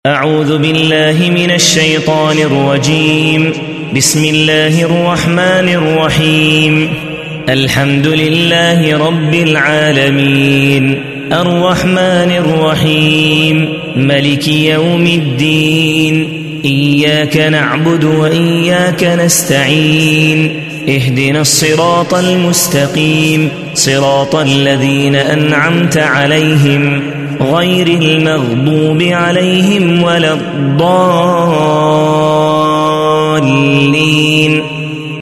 أعوذ بالله من الشيطان الرجيم. بسم الله الرحمن الرحيم. الحمد لله رب العالمين، الرحمن الرحيم، ملك يوم الدين. إياك نعبد وإياك نستعين. اهدنا الصراط المستقيم، صراط الذين أنعمت عليهم غير المغضوب عليهم ولا الضالين.